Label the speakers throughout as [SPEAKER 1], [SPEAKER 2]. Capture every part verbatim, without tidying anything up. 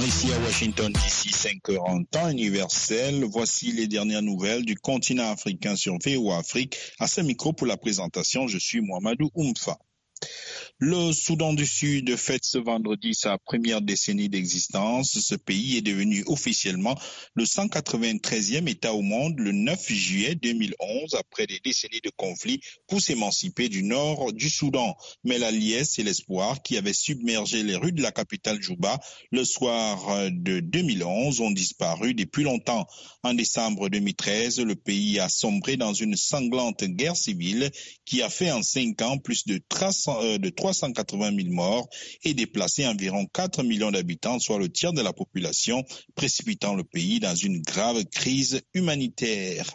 [SPEAKER 1] Ici à Washington, D C, cinq heures en temps universel. Voici les dernières nouvelles du continent africain sur V O A Afrique. À ce micro pour la présentation, je suis Mohamedou Oumfa. Le Soudan du Sud fête ce vendredi sa première décennie d'existence. Ce pays est devenu officiellement le cent quatre-vingt-treizième État au monde le neuf juillet deux mille onze, après des décennies de conflits pour s'émanciper du nord du Soudan. Mais la liesse et l'espoir qui avaient submergé les rues de la capitale Djouba le soir de deux mille onze ont disparu depuis longtemps. En décembre deux mille treize, le pays a sombré dans une sanglante guerre civile qui a fait en cinq ans plus de trois cent quatre-vingt mille morts et déplacé environ quatre millions d'habitants, soit le tiers de la population, précipitant le pays dans une grave crise humanitaire.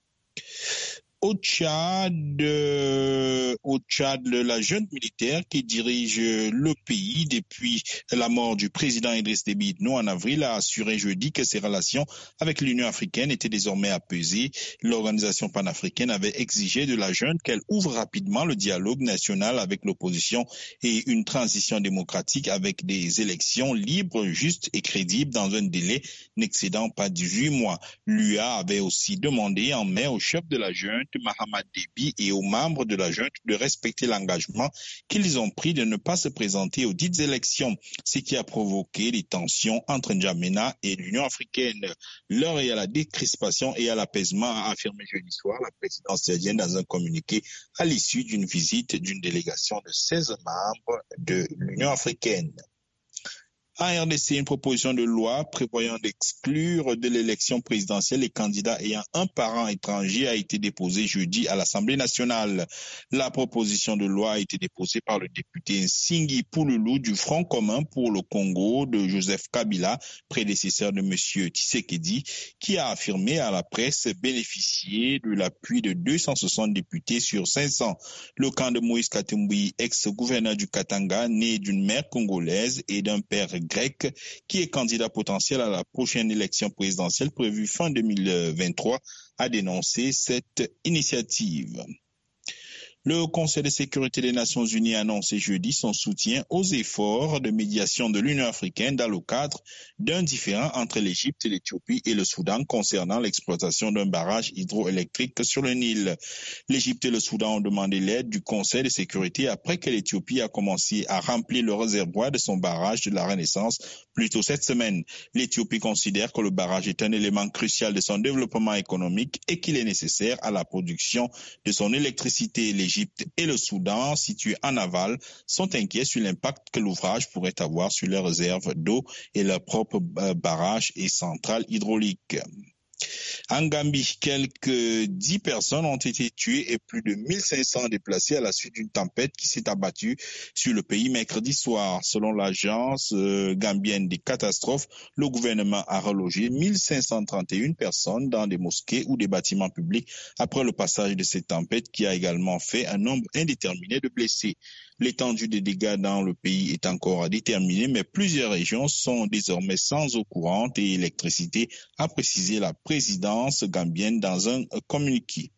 [SPEAKER 1] Au Tchad, euh, au Tchad, la junte militaire qui dirige le pays depuis la mort du président Idriss Déby Itno en avril a assuré jeudi que ses relations avec l'Union africaine étaient désormais apaisées. L'organisation panafricaine avait exigé de la junte qu'elle ouvre rapidement le dialogue national avec l'opposition et une transition démocratique avec des élections libres, justes et crédibles dans un délai n'excédant pas dix-huit mois. L'U A avait aussi demandé en mai au chef de la junte, Mahamat Déby, et aux membres de la junte de respecter l'engagement qu'ils ont pris de ne pas se présenter aux dites élections, ce qui a provoqué des tensions entre N'Djamena et l'Union africaine. L'heure est à la décrispation et à l'apaisement, a affirmé jeudi soir la présidence tchadienne dans un communiqué à l'issue d'une visite d'une délégation de seize membres de l'Union africaine. En R D C, une proposition de loi prévoyant d'exclure de l'élection présidentielle les candidats ayant un parent étranger a été déposée jeudi à l'Assemblée nationale. La proposition de loi a été déposée par le député Nsingi Pouloulou du Front commun pour le Congo de Joseph Kabila, prédécesseur de M. Tshisekedi, qui a affirmé à la presse bénéficier de l'appui de deux cent soixante députés sur cinq cents. Le camp de Moïse Katumbi, ex-gouverneur du Katanga, né d'une mère congolaise et d'un père grec, qui est candidat potentiel à la prochaine élection présidentielle prévue fin deux mille vingt-trois, a dénoncé cette initiative. Le Conseil de sécurité des Nations Unies a annoncé jeudi son soutien aux efforts de médiation de l'Union africaine dans le cadre d'un différend entre l'Égypte, l'Éthiopie et le Soudan concernant l'exploitation d'un barrage hydroélectrique sur le Nil. L'Égypte et le Soudan ont demandé l'aide du Conseil de sécurité après que l'Éthiopie a commencé à remplir le réservoir de son barrage de la Renaissance plus tôt cette semaine. L'Éthiopie considère que le barrage est un élément crucial de son développement économique et qu'il est nécessaire à la production de son électricité. L'Égypte et le Soudan, situés en aval, sont inquiets sur l'impact que l'ouvrage pourrait avoir sur leurs réserves d'eau et leurs propres barrages et centrales hydrauliques. En Gambie, quelques dix personnes ont été tuées et plus de mille cinq cents déplacées à la suite d'une tempête qui s'est abattue sur le pays mercredi soir. Selon l'agence euh, gambienne des catastrophes, le gouvernement a relogé mille cinq cent trente et une personnes dans des mosquées ou des bâtiments publics après le passage de cette tempête qui a également fait un nombre indéterminé de blessés. L'étendue des dégâts dans le pays est encore à déterminer, mais plusieurs régions sont désormais sans eau courante et électricité, a précisé la présidence gambienne dans un communiqué.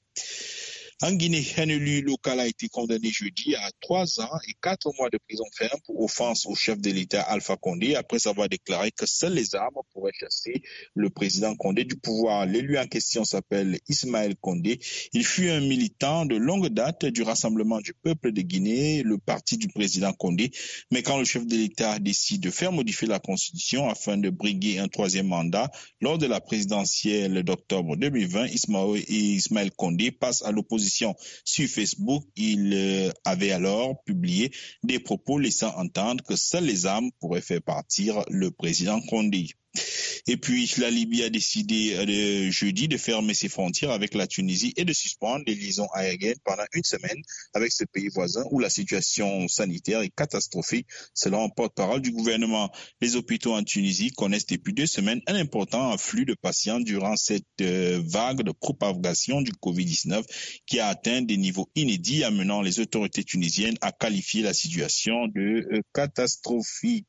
[SPEAKER 1] En Guinée, un élu local a été condamné jeudi à trois ans et quatre mois de prison ferme pour offense au chef de l'État Alpha Condé après avoir déclaré que seules les armes pourraient chasser le président Condé du pouvoir. L'élu en question s'appelle Ismaël Condé. Il fut un militant de longue date du Rassemblement du peuple de Guinée, le parti du président Condé. Mais quand le chef de l'État décide de faire modifier la constitution afin de briguer un troisième mandat, lors de la présidentielle d'octobre deux mille vingt, Ismaël, Ismaël Condé passe à l'opposition. Sur Facebook, il euh, avait alors publié des propos laissant entendre que seules les armes pourraient faire partir le président Condé. Et puis, la Libye a décidé euh, jeudi de fermer ses frontières avec la Tunisie et de suspendre les liaisons aériennes pendant une semaine avec ce pays voisin où la situation sanitaire est catastrophique, selon un porte-parole du gouvernement. Les hôpitaux en Tunisie connaissent depuis deux semaines un important afflux de patients durant cette euh, vague de propagation du covid dix-neuf qui a atteint des niveaux inédits, amenant les autorités tunisiennes à qualifier la situation de euh, catastrophique.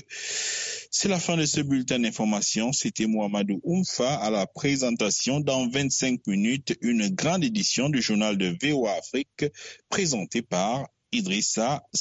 [SPEAKER 1] C'est la fin de ce bulletin d'information. C'était Mohamedou Oumfa à la présentation. Dans vingt-cinq minutes, une grande édition du journal de V O A Afrique présentée par Idrissa